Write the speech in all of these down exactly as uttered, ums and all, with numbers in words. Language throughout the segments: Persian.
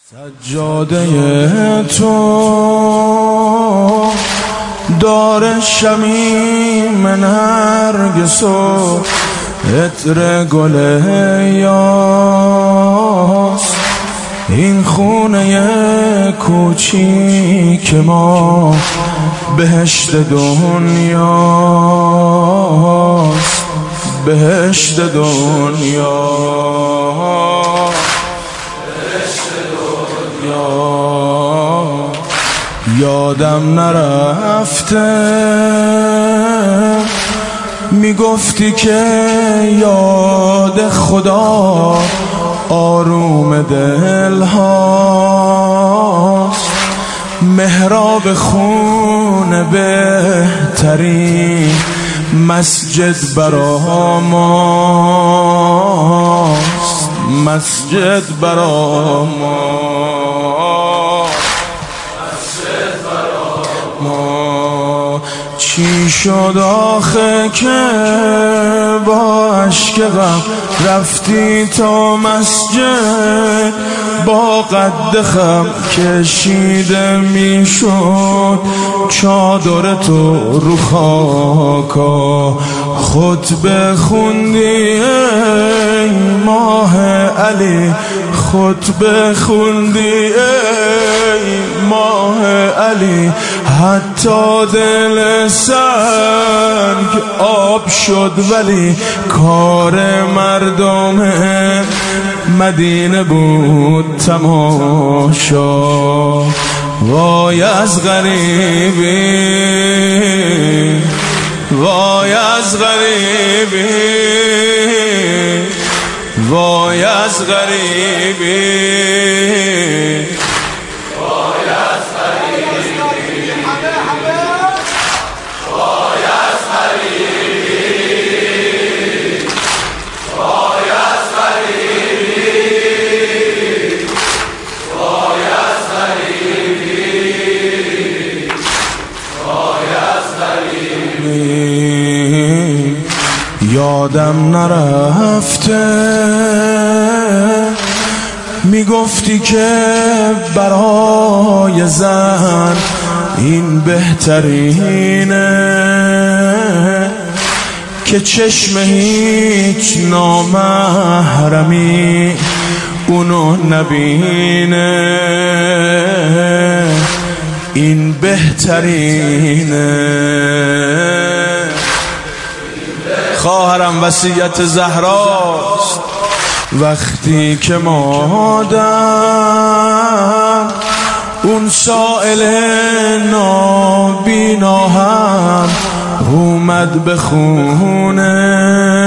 سجاده تو دار شمیم نرگس و عطر گل یاس، این خونه کوچیک ما بهشت دنیاست، بهشت دنیا. یادم نرفته میگفتی که یاد خدا آروم دل هاست، محراب خونه بهترین مسجد برا ماست، مسجد برا ما. چی شد آخه که با عشق غم رفتی تا مسجد، با قد خم کشیده میشد چادر تو رو خاکا، خطبه خوندی ای ماه علی، خطبه خوندی ای ماه علی، حتی دل سنگ آب شد ولی کار مردم مدینه بود تماشا. وای از غریبی، وای از غریبی، وای از غریبی، یادم نرفته میگفتی که برای زن این بهترینه که چشم هیچ نامحرمی اونو نبینه، این بهترینه. خواهرم وصیت زهراست، وقتی که مادر اون سائل نابینا هم اومد به خونه،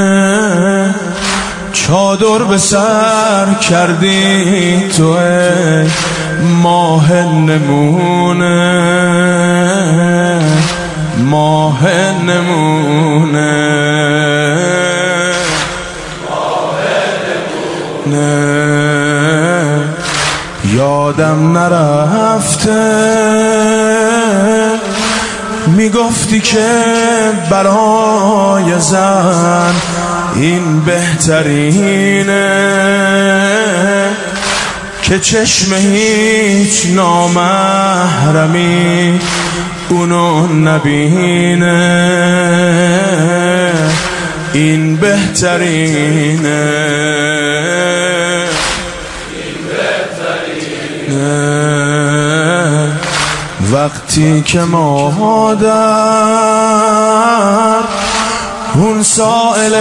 چادر به سر کردی تو ای ماه نمونه، ماه نمونه. یادم نرفته میگفتی که برای زن این بهترینه که چشم هیچ نامحرمی اونو نبینه، این بهترینه. وقتی که مادر اون سائل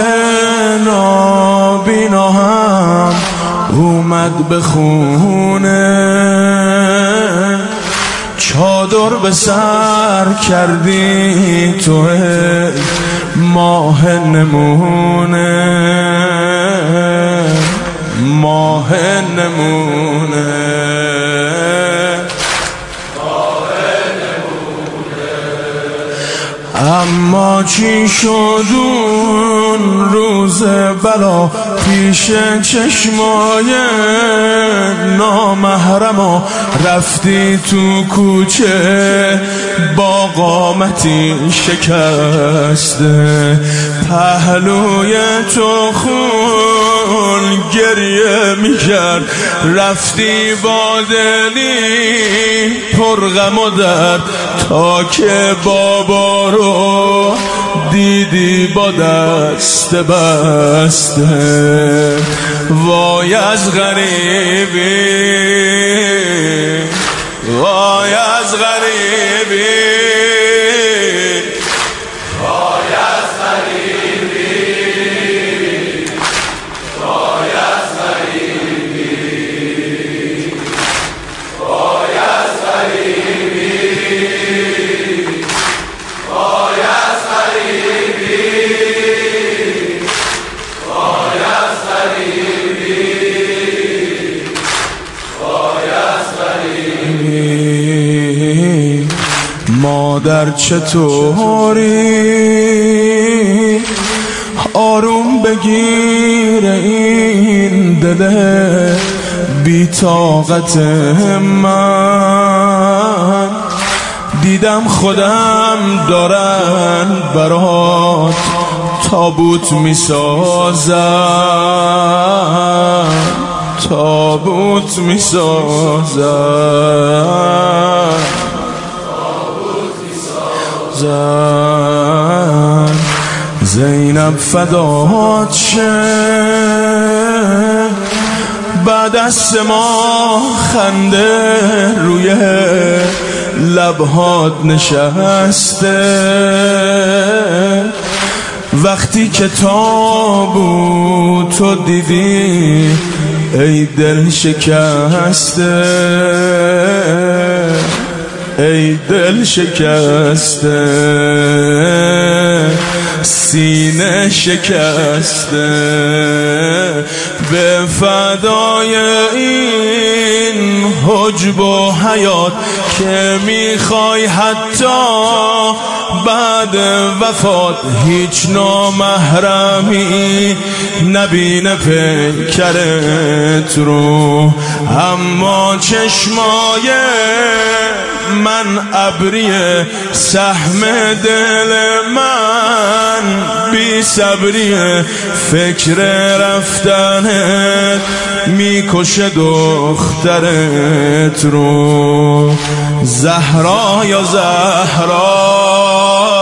نابینا هم اومد به خونه، چادر به سر کردی تو ماه نمونه، ماه نمونه. اما چی شد اون روز بلا پیش چشمای نامحرما، رفتی تو کوچه با قامتی شکسته، پهلوی تو خون گریه میکرد، رفتی با دلی پر غم و درد تا که بابا رو دیدی با دست بسته. وای از غریبی، وای از غریبی، وای از غریبی، وای از غریبی، وای از غریبی، وای از غریبی، وای از غریبی، وای از غریبی. مادر چطوری؟ آروم بگیر این دل بی طاقت من، دیدم خودم دارن برات تابوت میسازن، تابوت میسازن، زن. زینب فدات شه، بعد از سه ماه خنده روی لبهات نشسته، وقتی که تابوتو دیدی ای دل شکسته، ای دل شکسته، سینه شکسته. به فدای این حجب و حیات که میخوای حتی بعد وفات هیچ نامحرمی نبینه پیکرت رو، اما چشمای من ابریه، سهم دل من بی صبریه، فکر رفتنت میکشه دخترت رو. زهرا یا زهرا،